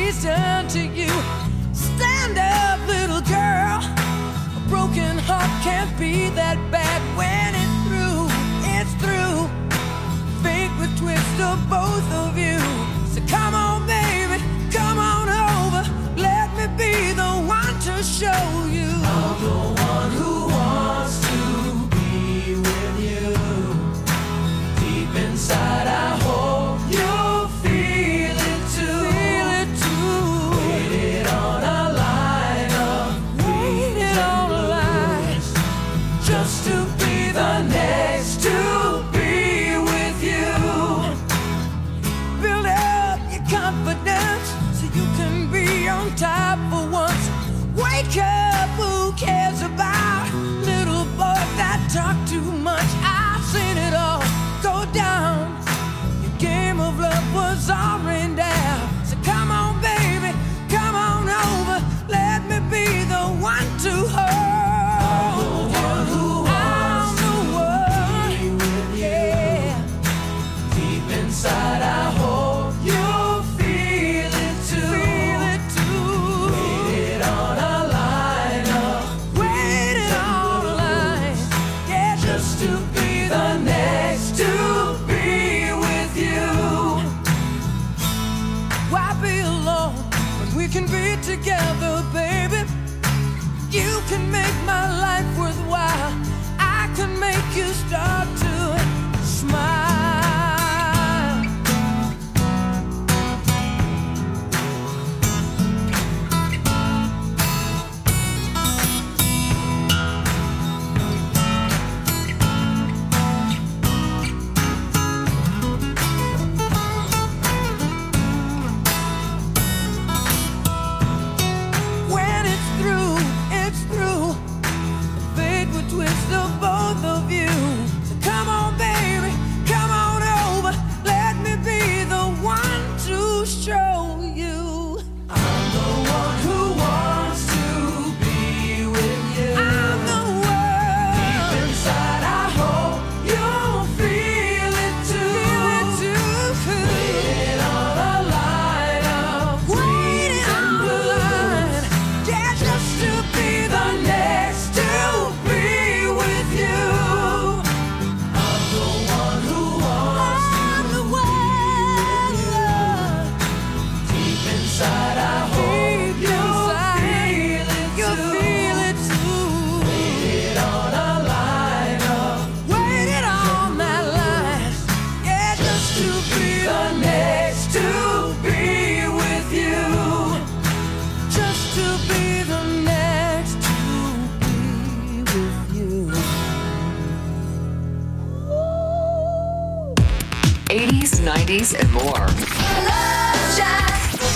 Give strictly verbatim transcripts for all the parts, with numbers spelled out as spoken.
please turn to you. Stand up, little girl. A broken heart can't be that bad when it's through. It's through. Fate would twist of both of you. So come on, baby, come on over. Let me be the one to show you. I'm the one who wants to be with you. Deep inside, I hope you'll feel it too. Feel it too. Waited on a line of waited on a line just to be the next to be with you. Build up your confidence so you can be on top for once. Wake up, who cares about little boys that talk too much? I've seen it all go down. Your game of love was all rained down. So come on, baby, come on over. Let me be the one to hold. I'm the one who wants to be with you. Yeah. Deep inside, I hope you'll feel it too. Feel it too. Waited on a line up. Waited on a line. Yeah, just to be the next to be with you. Why be alone when we can be together, baby? You can make my life worthwhile. I can make you start to smile. When it's through, it's through. Fate would twist the both of you. So come on, baby, come on over. Let me be the one to show you. I'm the one who wants to be with you. I'm the one. Deep inside, I hope you'll feel it too. Feel it too. Waiting on a line of waiting on a line. Yeah, just to be the next to be with you. I'm the one who wants I'm the one. Deep inside, I hope you'll feel it too. Feel it too. Waited on a line of waited on that line. Yeah, just to be the next to be with you. Just to be the next to be with you. eighties, nineties, and more. Love Shack.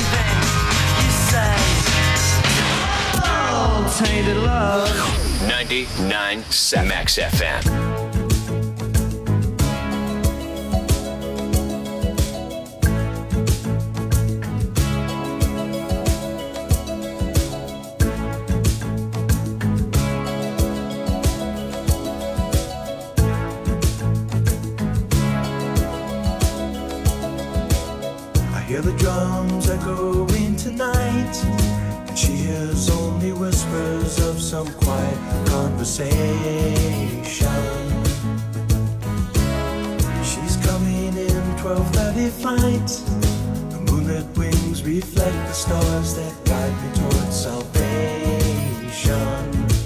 Tainted love. ninety-nine point seven Max F M. I hear the drums echoing tonight, and she hears only whispers of some quiet conversation. She's coming in twelve thirty flight. The moonlit wings reflect the stars that guide me towards salvation.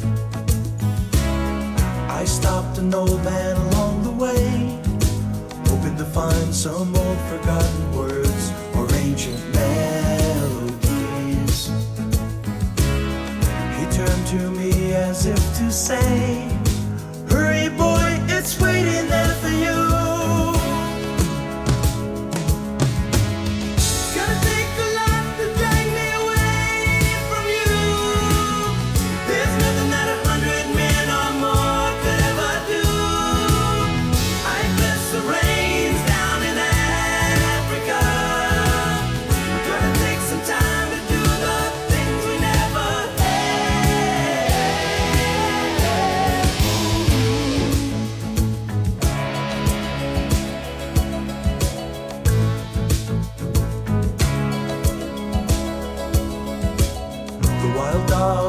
I stopped an old man along the way, hoping to find some old forgotten words or ancient melodies. He turned to me as if to say, hurry boy, it's waiting there for you. Gonna take a lot to drag me away from you. There's nothing that a hundred men or more could ever do. I bless the rains down in Africa. Gonna take some time to do the things we never had.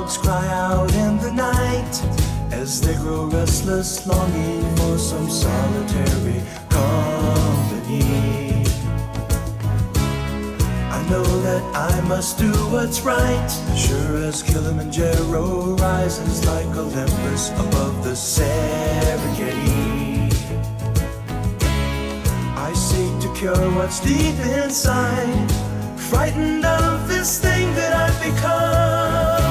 dogs cry out in the night as they grow restless, longing for some solitary company. I know that I must do what's right, sure as Kilimanjaro rises like Olympus above the Serengeti. I seek to cure what's deep inside, frightened of this thing that I've become.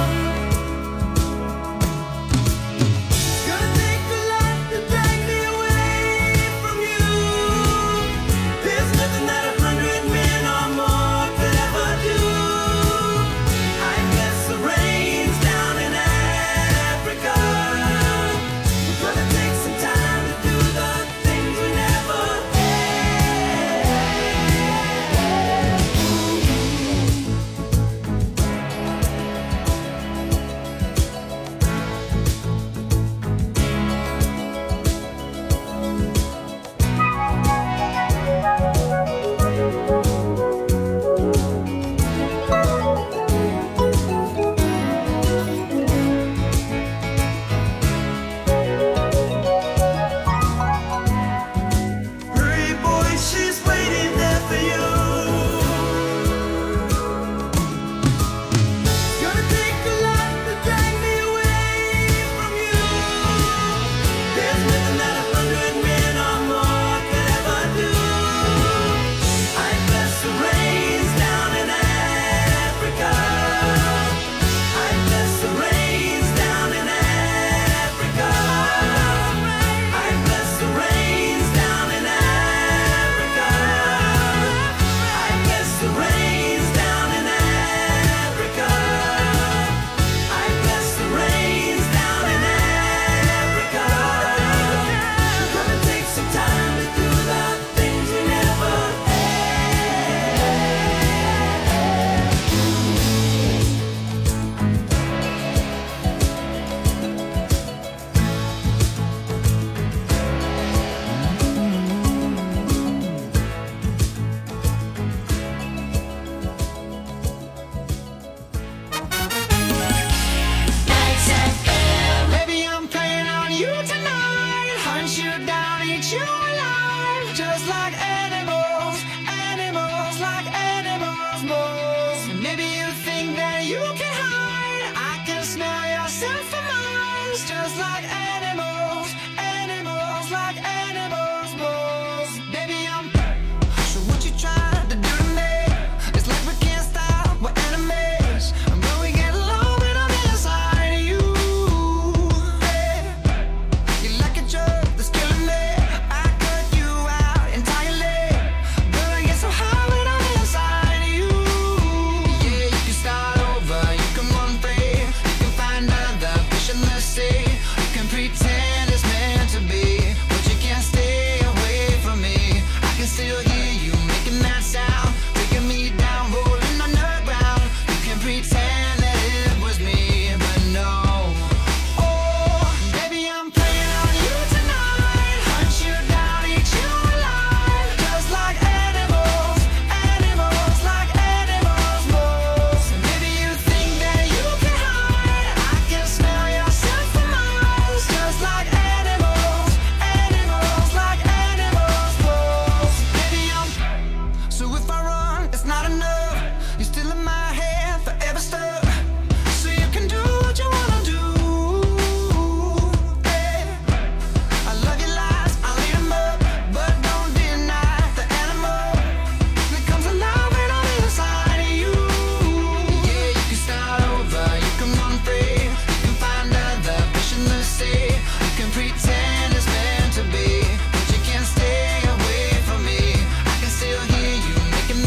Pretend it's meant to be, but you can't stay away from me. I can still hear you making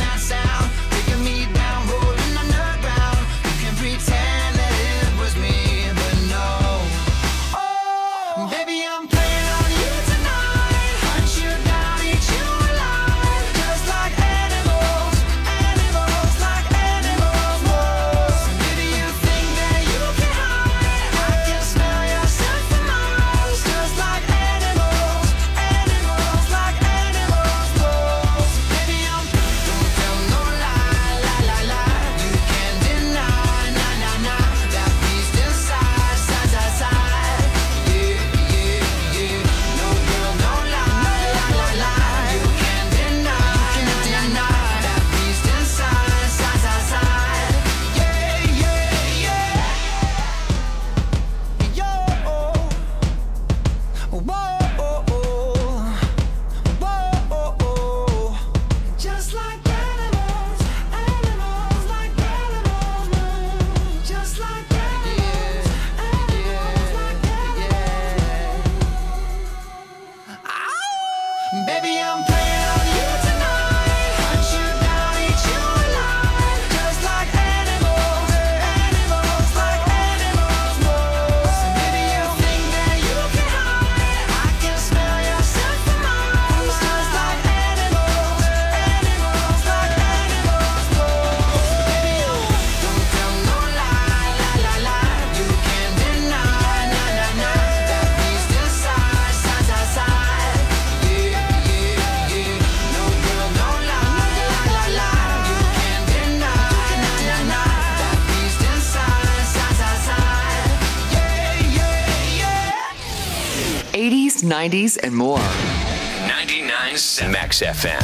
nineties, and more. ninety-nine Max F M.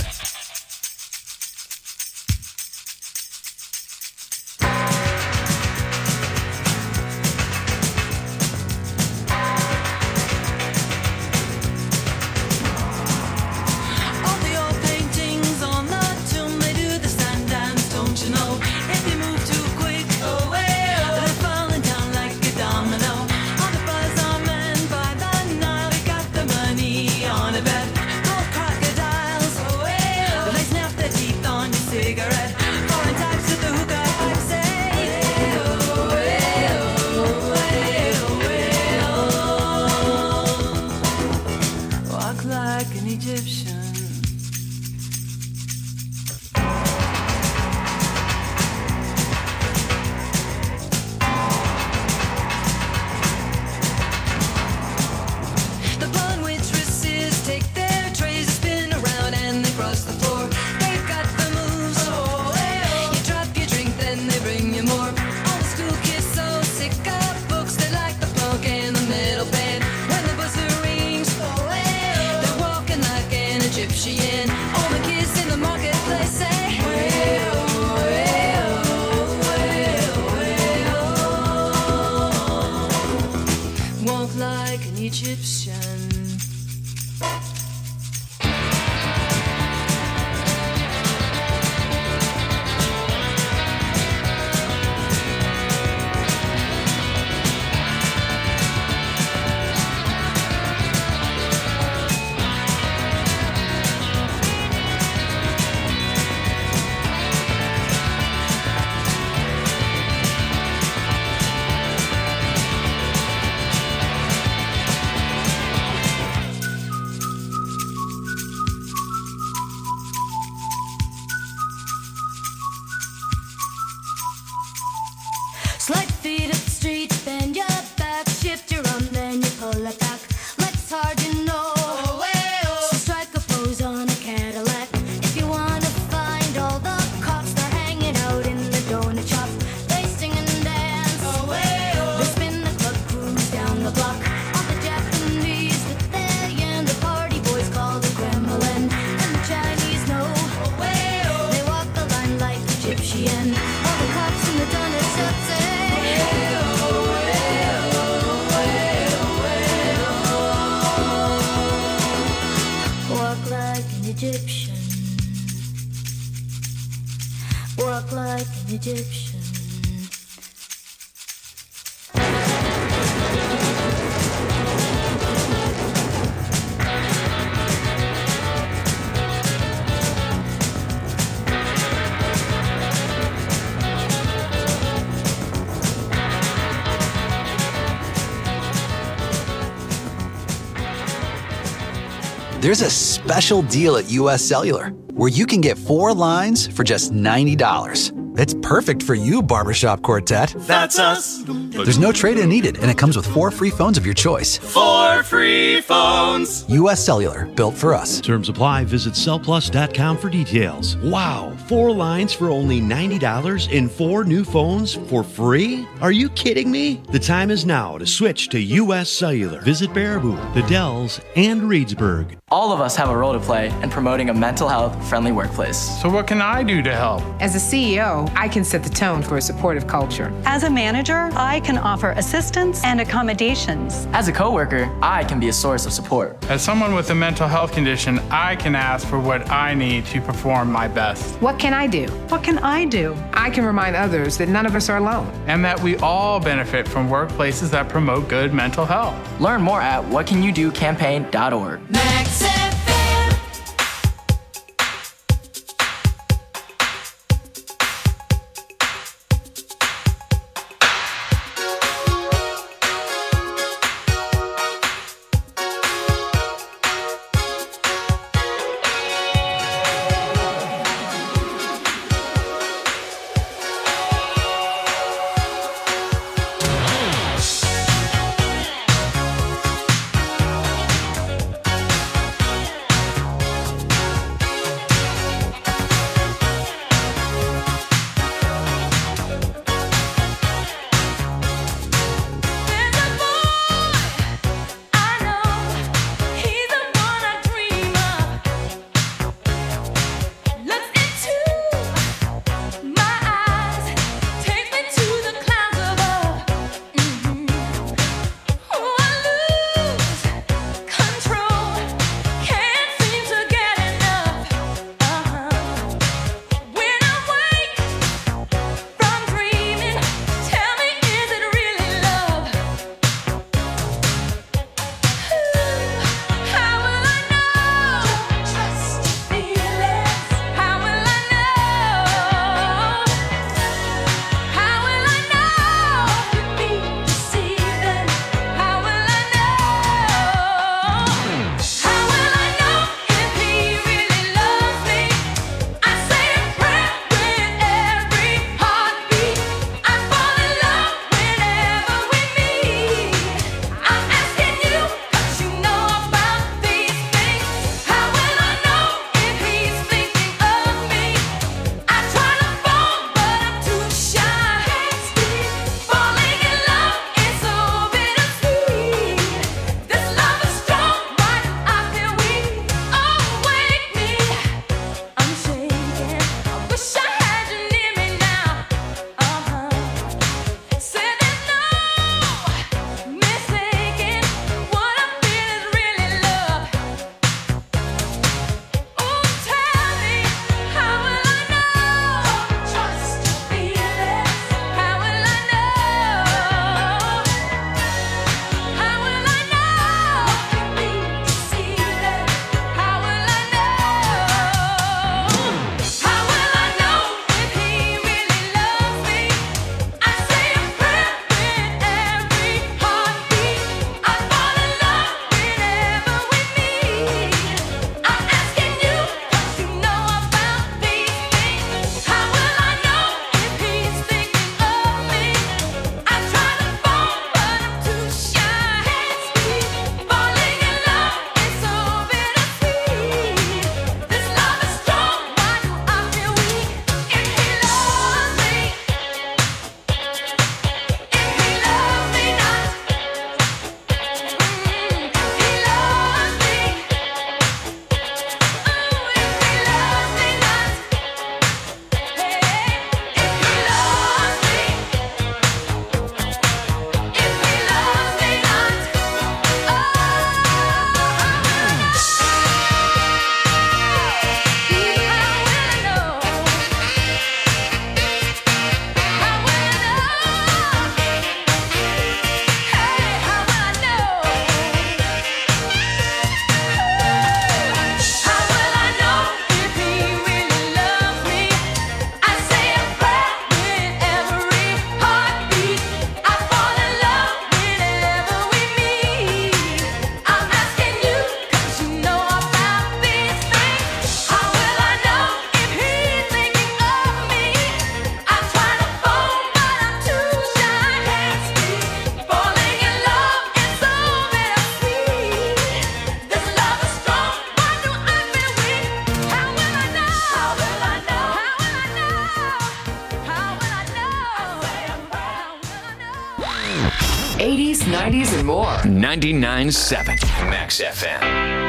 There's a special deal at U S Cellular where you can get four lines for just ninety dollars. It's perfect for you, Barbershop Quartet. That's us. There's no trade-in needed, and it comes with four free phones of your choice. Four free phones. U S Cellular, built for us. Terms apply. Visit cell plus dot com for details. Wow, four lines for only ninety dollars and four new phones for free? Are you kidding me? The time is now to switch to U S Cellular. Visit Baraboo, The Dells, and Reedsburg. All of us have a role to play in promoting a mental health friendly workplace. So what can I do to help? As a C E O, I can set the tone for a supportive culture. As a manager, I can offer assistance and accommodations. As a coworker, I can be a source of support. As someone with a mental health condition, I can ask for what I need to perform my best. What can I do? What can I do? I can remind others that none of us are alone. And that we all benefit from workplaces that promote good mental health. Learn more at what can you do campaign dot org. Max F M. eighties, nineties, and more. ninety-nine point seven Max F M.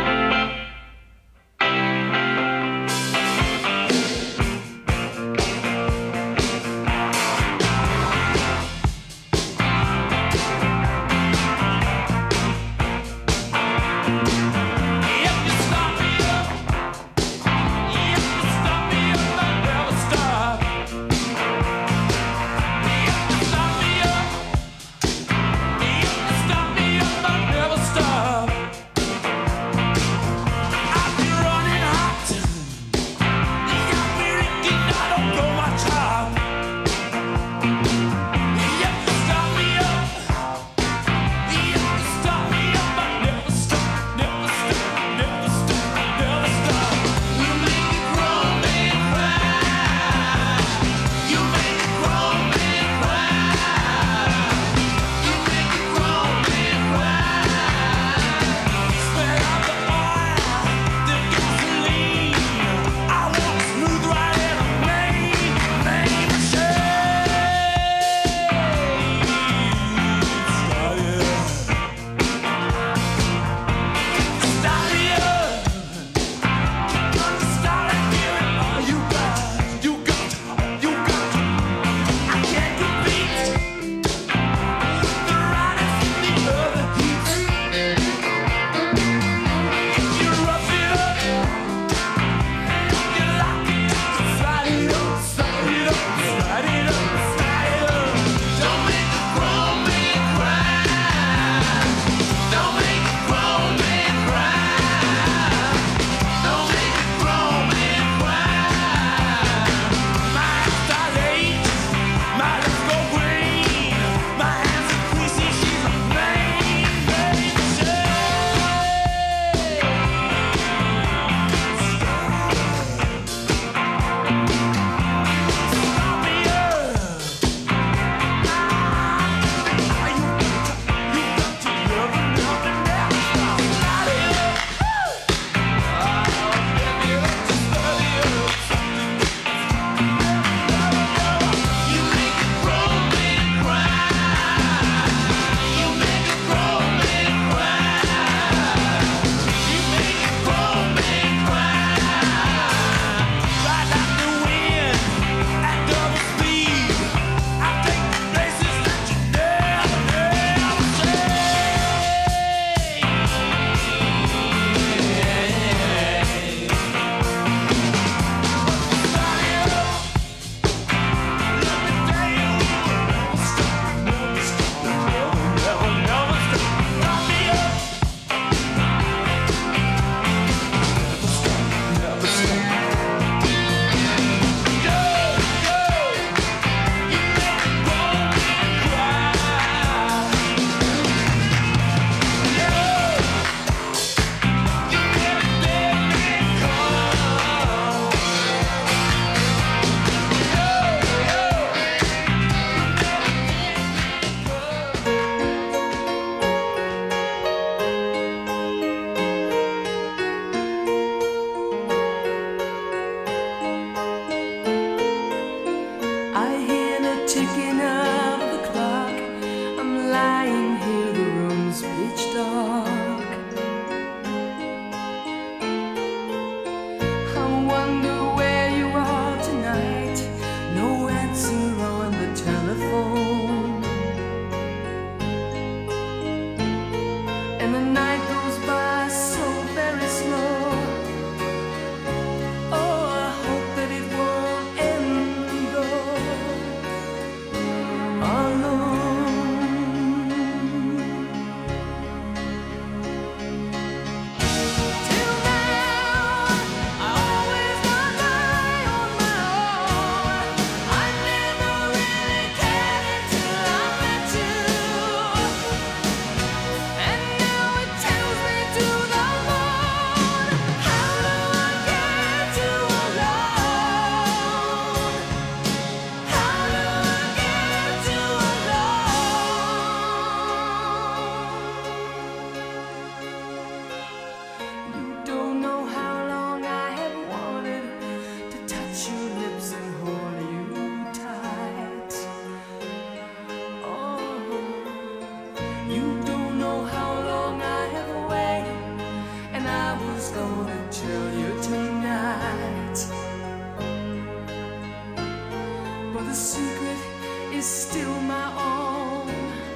the secret is still my own,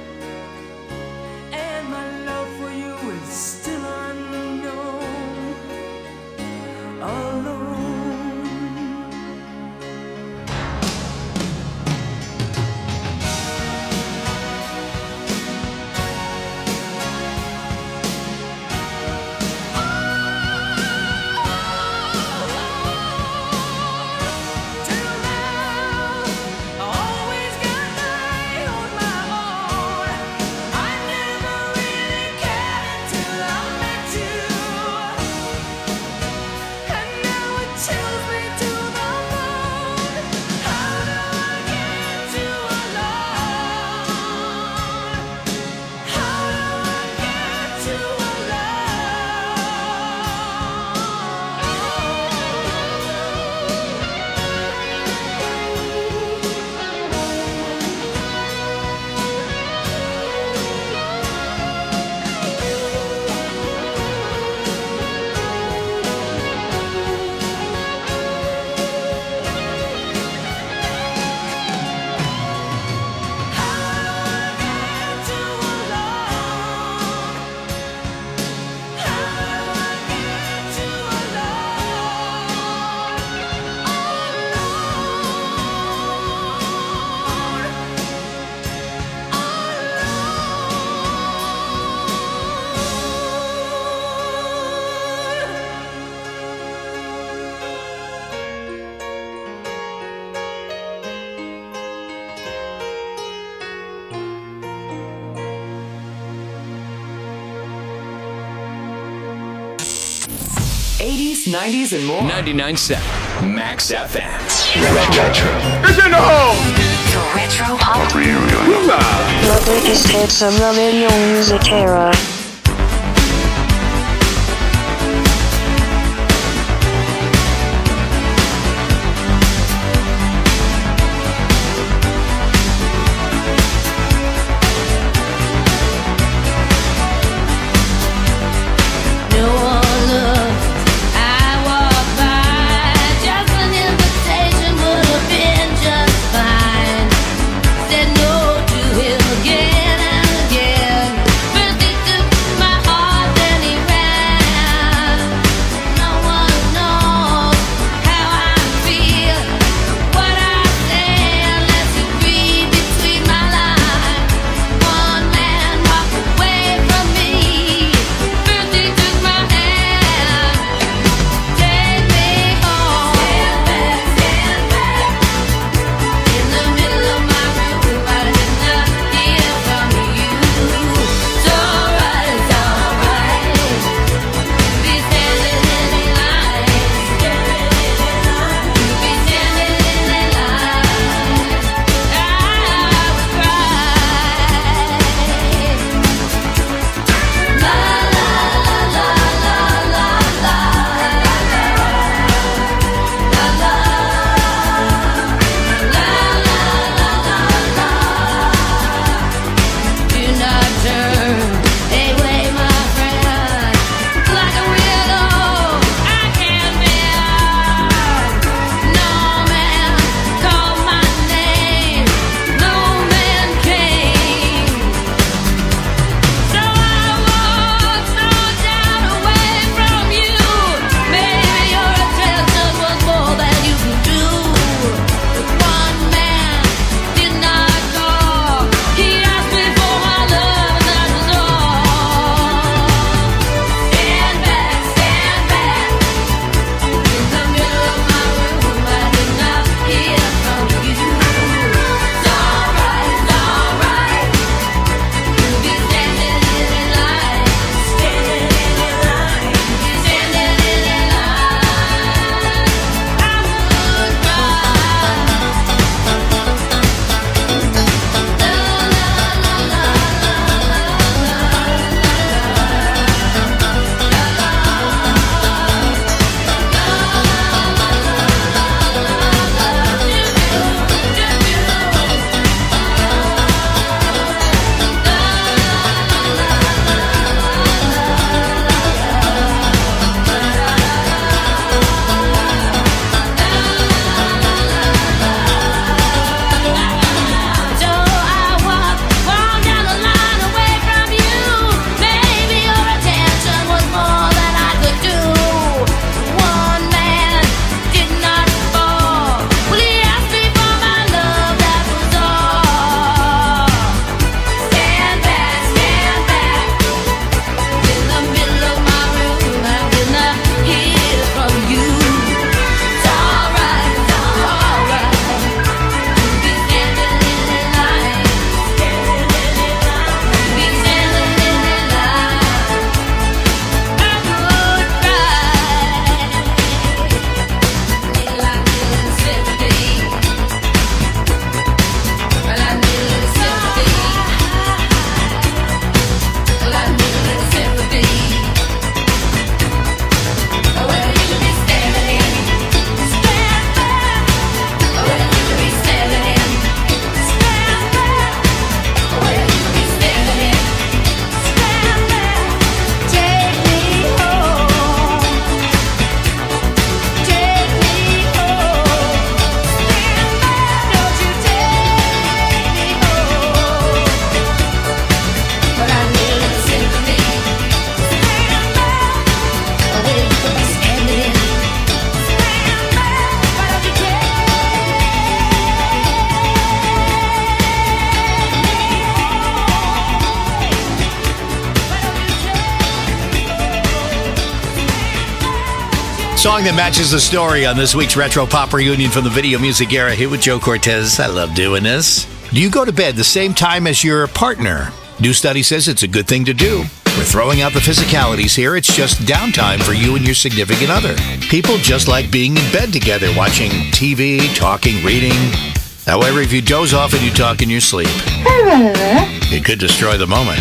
and my love for you is still unknown, alone. eighties, nineties, and more. ninety-nine point seven Max F M. Retro. It's in the home! The Retro Hot. The biggest hits of the video music era. Said no to him again and again. First he took Song that matches the story on this week's Retro Pop Reunion from the video music era here with Joe Cortez. I love doing this. Do you go to bed the same time as your partner? New study says it's a good thing to do. We're throwing out the physicalities here. It's just downtime for you and your significant other. People just like being in bed together, watching T V, talking, reading. However, if you doze off and you talk in your sleep, it could destroy the moment.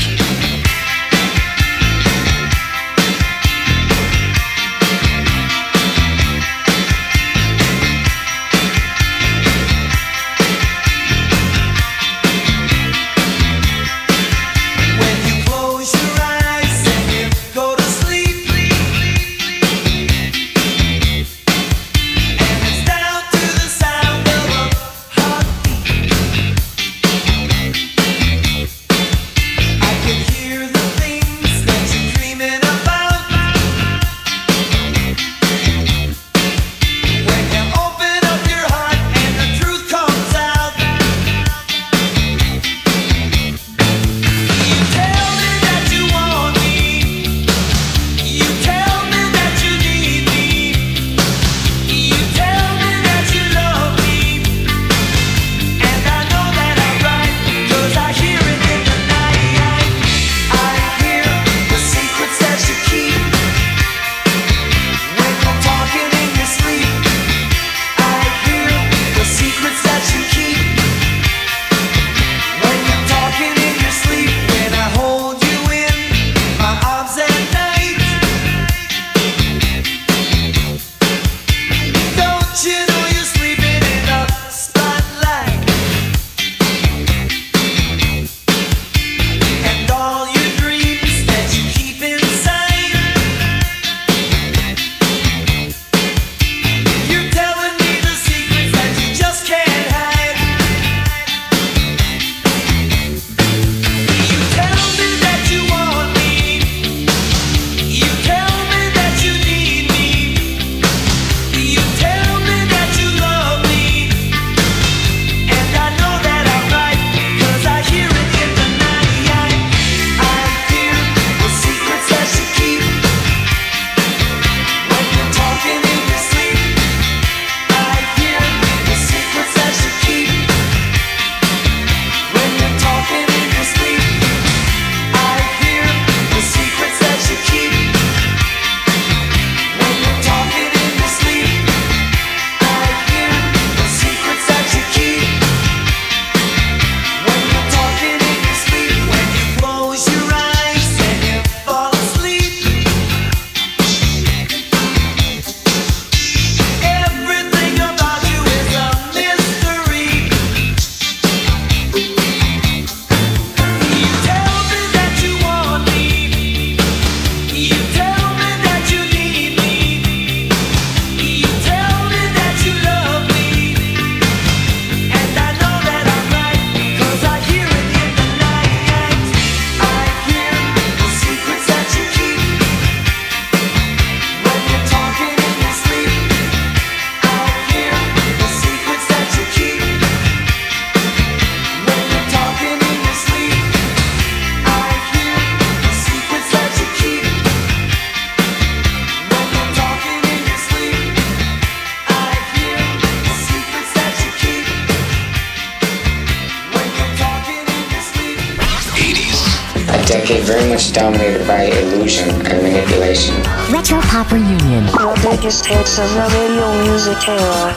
decade very much dominated by illusion and manipulation. Retro Pop Reunion. The biggest hits of the radio music era.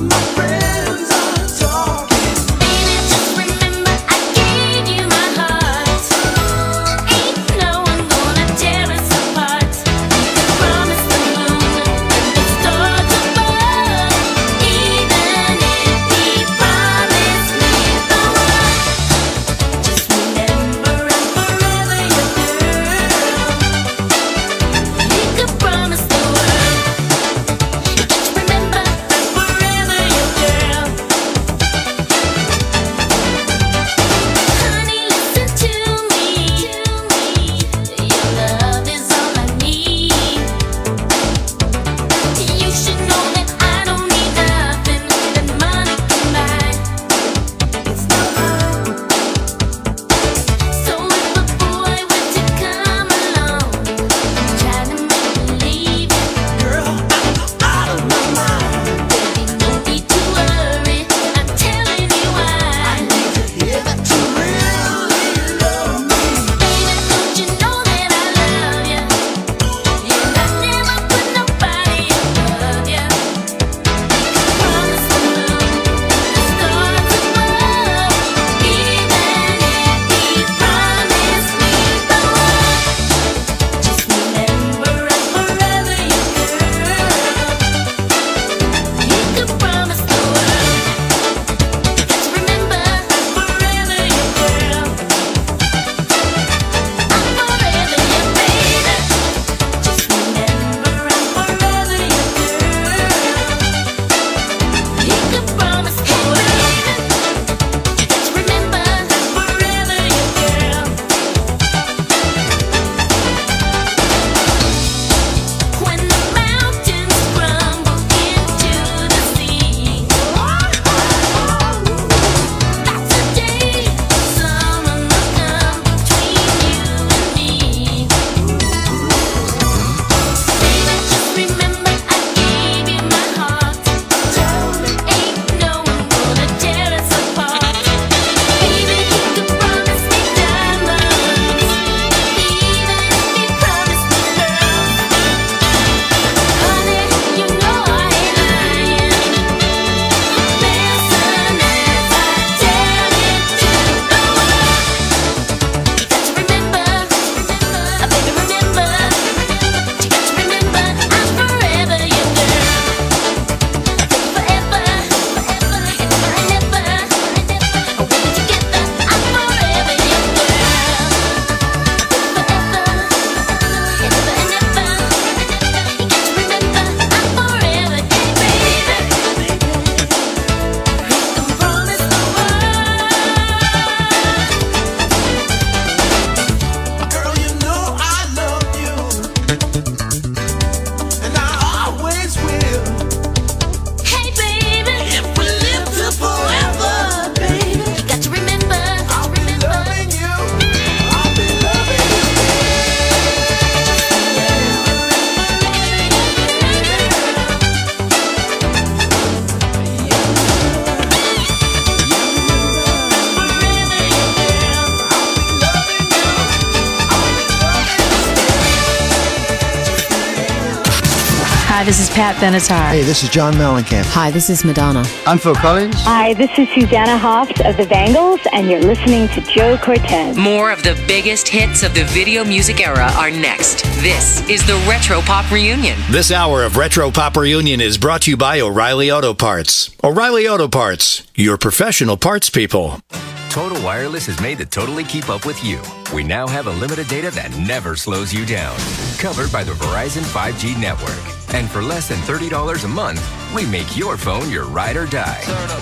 Hi, this is Pat Benatar. Hey, this is John Mellencamp. Hi, this is Madonna. I'm Phil Collins. Hi, this is Susanna Hoffs of the Bangles, and you're listening to Joe Cortez. More of the biggest hits of the video music era are next. This is the Retro Pop Reunion. This hour of Retro Pop Reunion is brought to you by O'Reilly Auto Parts. O'Reilly Auto Parts, your professional parts people. Total Wireless is made to totally keep up with you. We now have unlimited data that never slows you down. Covered by the Verizon five G network. And for less than thirty dollars a month, we make your phone your ride or die.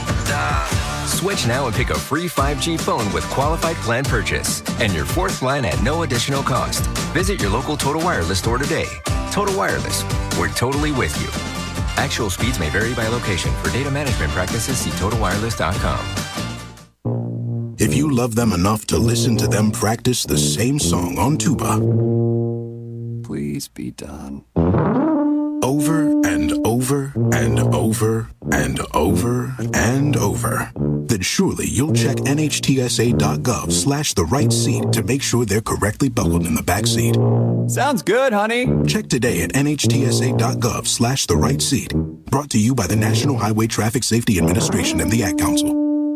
Switch now and pick a free five G phone with qualified plan purchase. And your fourth line at no additional cost. Visit your local Total Wireless store today. Total Wireless, we're totally with you. Actual speeds may vary by location. For data management practices, see total wireless dot com. If you love them enough to listen to them practice the same song on tuba, please be done. Over and over and over and over and over, then surely you'll check N H T S A dot gov slash the right seat to make sure they're correctly buckled in the back seat. Sounds good, honey. Check today at N H T S A dot gov slash the right seat. Brought to you by the National Highway Traffic Safety Administration and the Ad Council.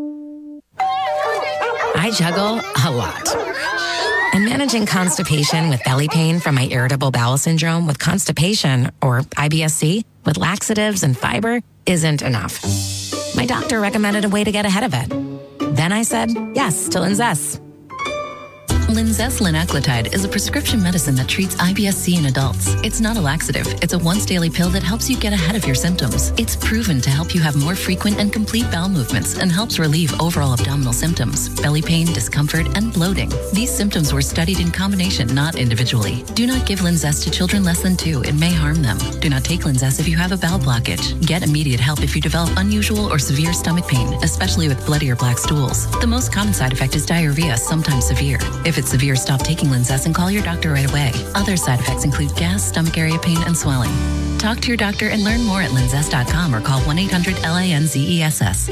I juggle a lot. And managing constipation with belly pain from my irritable bowel syndrome with constipation, or I B S C, with laxatives and fiber isn't enough. My doctor recommended a way to get ahead of it. Then I said yes to Linzess. Linzess linaclotide is a prescription medicine that treats I B S C in adults. It's not a laxative. It's a once-daily pill that helps you get ahead of your symptoms. It's proven to help you have more frequent and complete bowel movements and helps relieve overall abdominal symptoms, belly pain, discomfort, and bloating. These symptoms were studied in combination, not individually. Do not give Linzess to children less than two. It may harm them. Do not take Linzess if you have a bowel blockage. Get immediate help if you develop unusual or severe stomach pain, especially with bloody or black stools. The most common side effect is diarrhea, sometimes severe. If it's severe, stop taking Linzess and call your doctor right away. Other side effects include gas, stomach area pain, and swelling. Talk to your doctor and learn more at linzess dot com or call one eight hundred L I N Z E S S.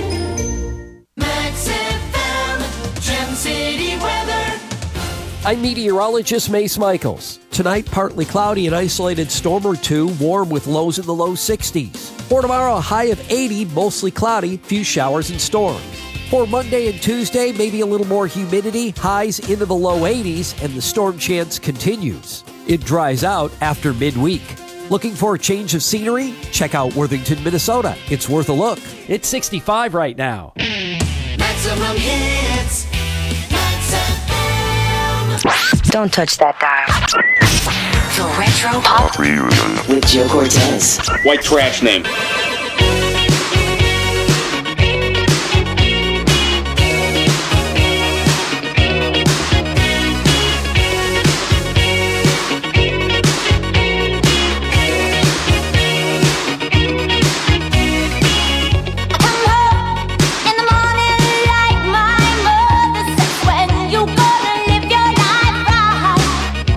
Max F M, Gem City weather. I'm meteorologist Mace Michaels. Tonight, partly cloudy, an isolated storm or two, warm with lows in the low sixties. For tomorrow, a high of eighty, mostly cloudy, few showers and storms. For Monday and Tuesday, maybe a little more humidity, highs into the low eighties, and the storm chance continues. It dries out after midweek. Looking for a change of scenery? Check out Worthington, Minnesota. It's worth a look. It's sixty-five right now. Maximum hits. Max F M. Don't touch that dial. The Retro Pop Reunion with Joe Cortez. White trash name.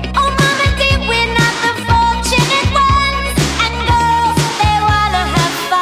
Fortunate ones and girls, they wanna have fun.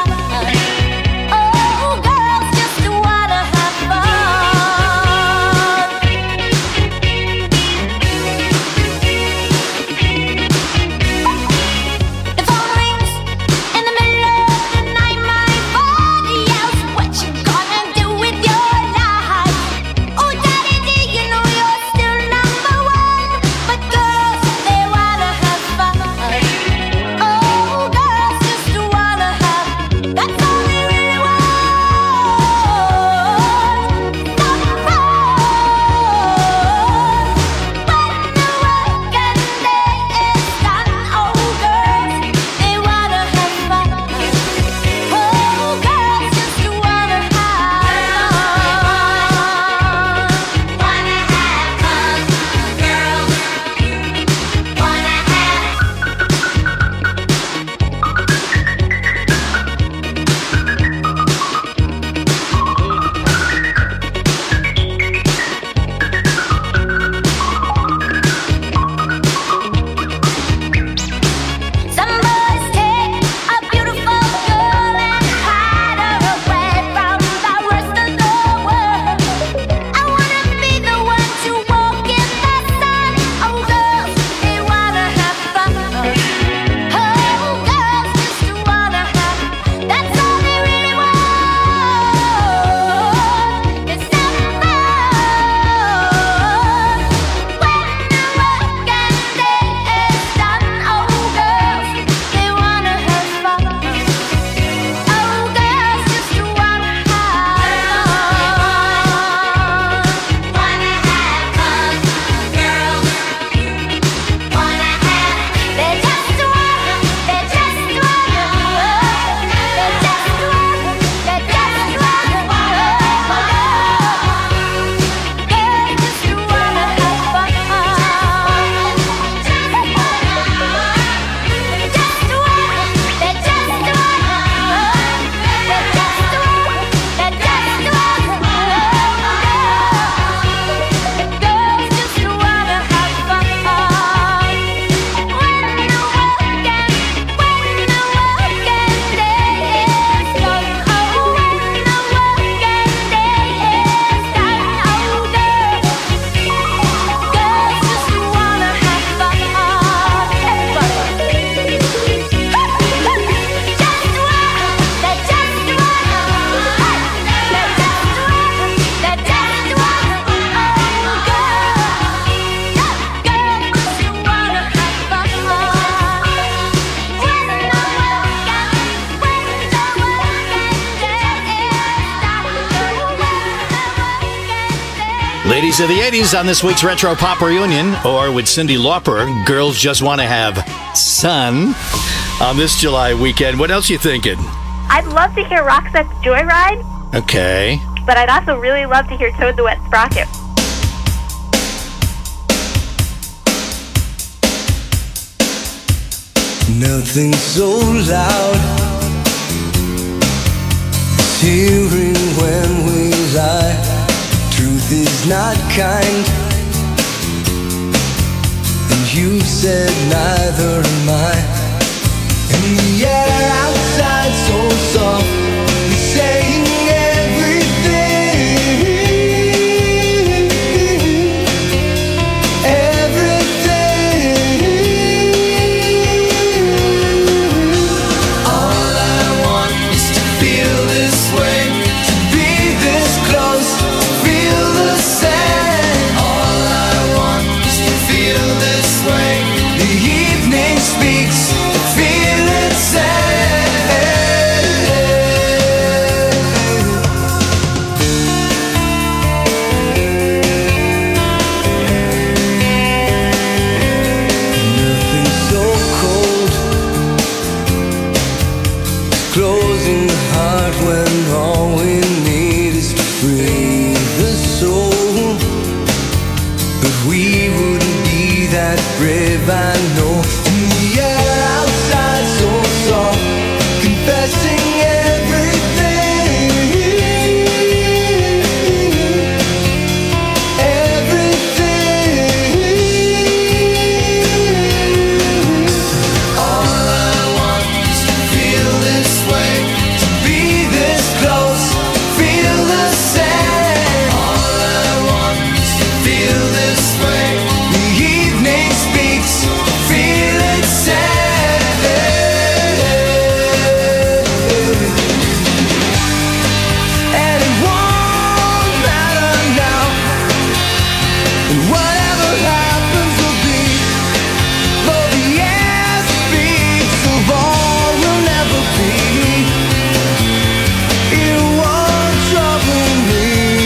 Ladies of the eighties on this week's Retro Pop Reunion, or with Cyndi Lauper, Girls Just Want to Have Sun on this July weekend. What else you thinking? I'd love to hear Roxette's Joyride. Okay. But I'd also really love to hear Toad the Wet Sprocket. Nothing so loud as hearing when we lie. Truth is not kind, and you said neither am I. And the air outside so soft is saying everything, everything. All I want is to feel this way, to be this close, to feel the same. All I want is to feel this way. The evening speaks, feel it say. Nothing so cold, closing the heart when all we need is to free the soul. But we wouldn't be that brave, I know. In the air outside so soft, confessing everything, everything. All I want is to feel this way, to be this close, feel the same. All I want is to feel this way. The evening speaks, feel it say. And it won't matter now, and whatever happens will be. Though the air speaks of all will never be, it won't trouble me.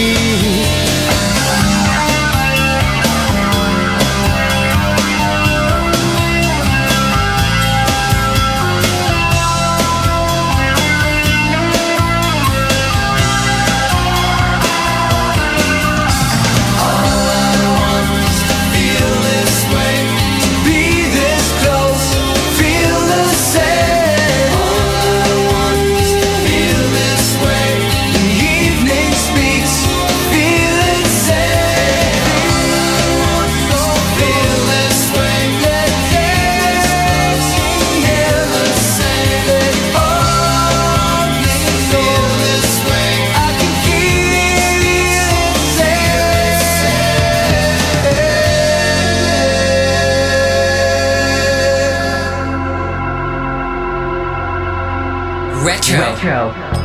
Feel this way, to be this close, feel the same. All I want is to feel this way. The evening speaks, feel it say. All I want is to feel this way. Let days hear the same. All feel this way. I can feel it say. Retro. Retro.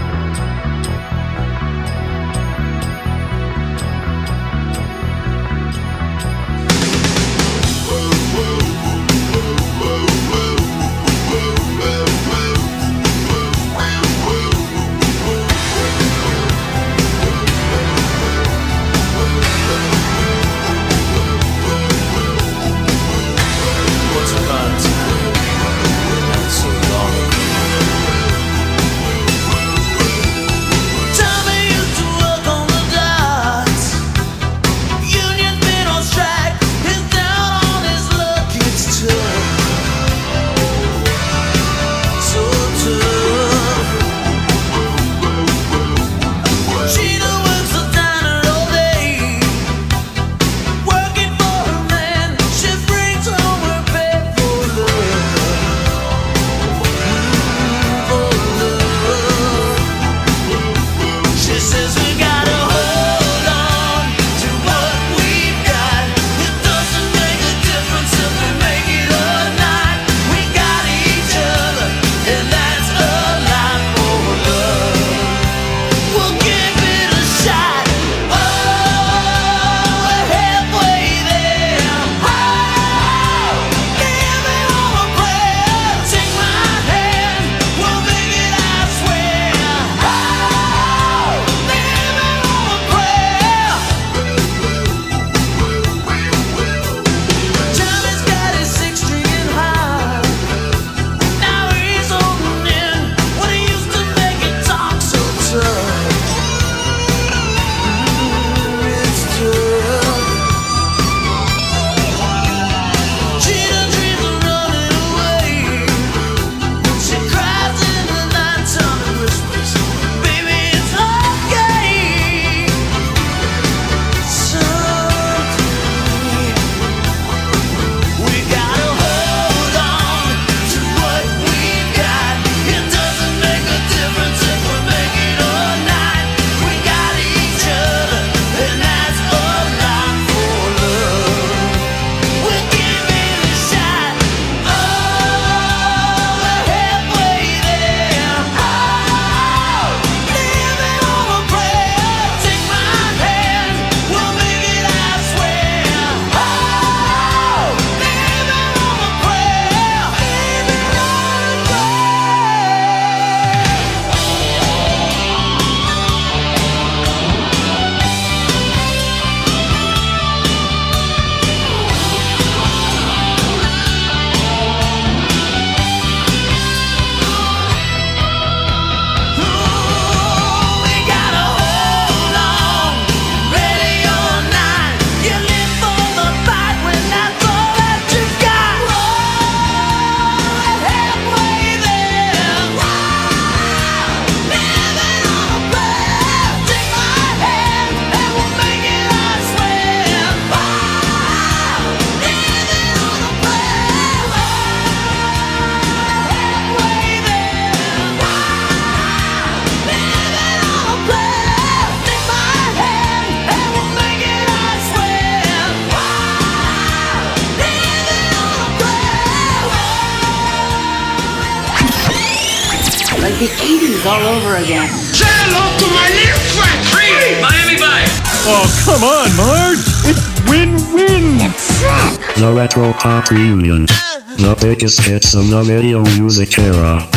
Once upon a time, not so long ago, all over again. Say hello to my little friend, Creed! Miami Vice! Oh, come on, Marge! It's win-win! The Retro Pop Reunion. The biggest hits in the video music era.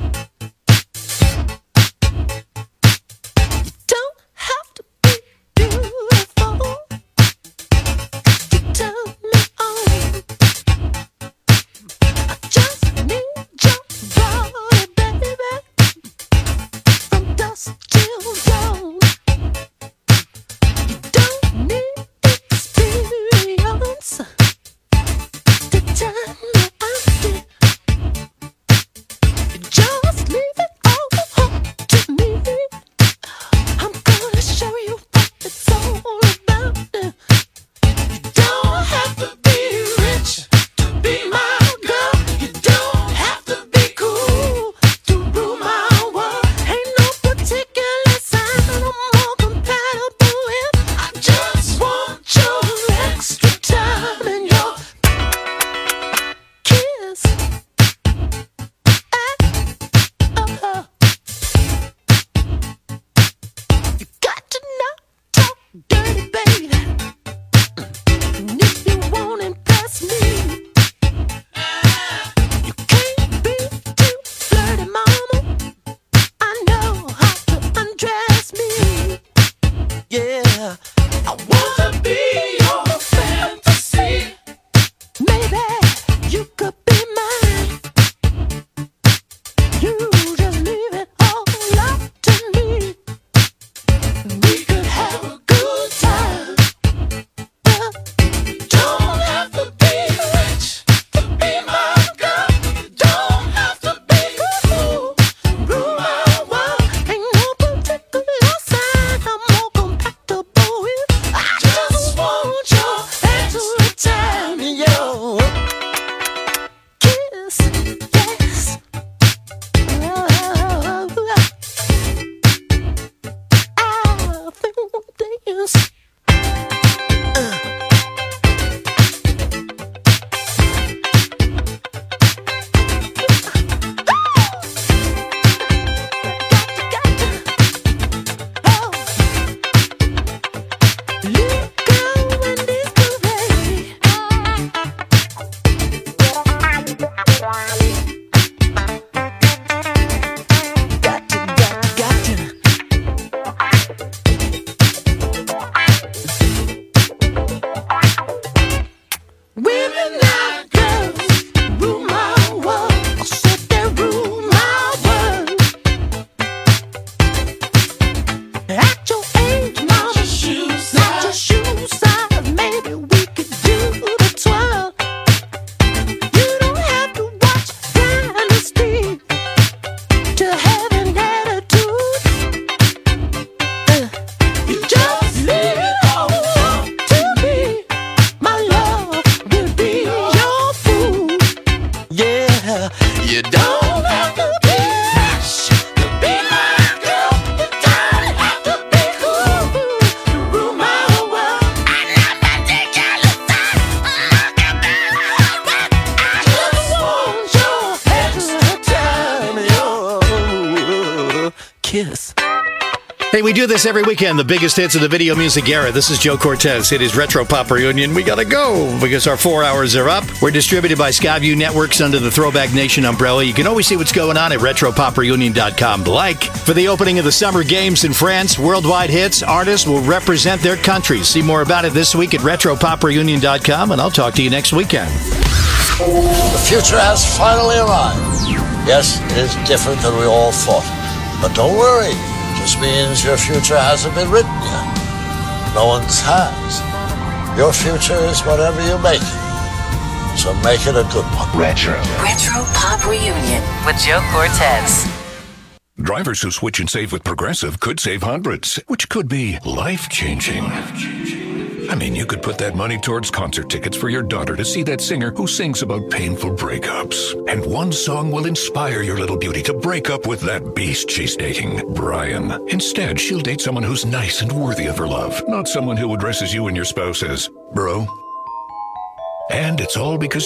Hey, we do this every weekend, the biggest hits of the video music era. This is Joe Cortez. It is Retro Pop Reunion. We gotta go because our four hours are up. We're distributed by Skyview Networks under the Throwback Nation umbrella. You can always see what's going on at retro pop reunion dot com. Like, for the opening of the Summer Games in France, worldwide hits, artists will represent their countries. See more about it this week at retro pop reunion dot com, and I'll talk to you next weekend. The future has finally arrived. Yes, it is different than we all thought. But don't worry. This means your future hasn't been written yet. No one's has. Your future is whatever you make it. So make it a good one. Retro. Retro Pop Reunion with Joe Cortez. Drivers who switch and save with Progressive could save hundreds, which could be life-changing. I mean, you could put that money towards concert tickets for your daughter to see that singer who sings about painful breakups. And one song will inspire your little beauty to break up with that beast she's dating, Brian. Instead, she'll date someone who's nice and worthy of her love, not someone who addresses you and your spouse as bro. And it's all because